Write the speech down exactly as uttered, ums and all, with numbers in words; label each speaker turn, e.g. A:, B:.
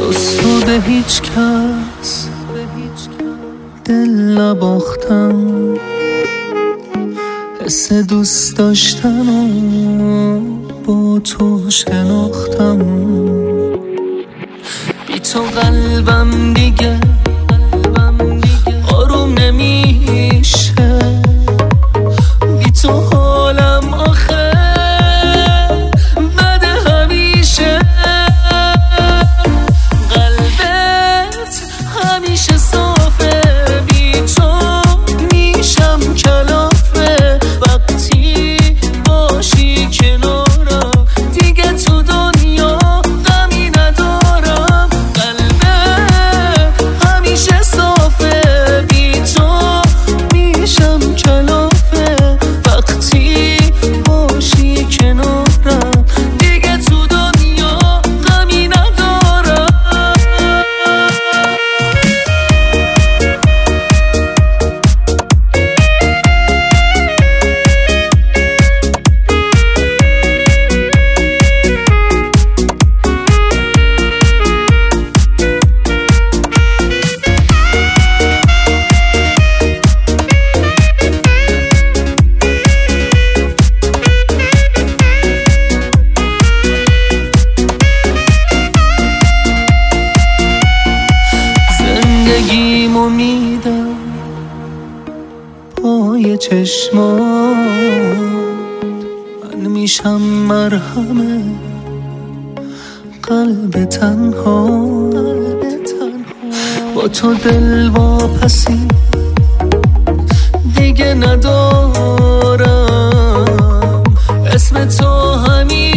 A: جز تو به هیچ کس دل نباختم، حس دوست داشتن و با تو شناختم. بی تو قلبم دیگه آروم نمیشه، بی تو حالم آخه بده همیشه. قلبت همیشه صافه، بی تو میشم کلافه. وقتی باشی کنارم دیگه تو دنیا غمی ندارم. قلبت همیشه صافه، بی تو میشم کلافه. وقتی باشی کنارم دیگه تو دنیا غمی ندارم. زندگیمو میدم پای چشمات، من میشم مرهمه قلب تنها. با تو دل واپسی دیگه ندارم، اسم تو همین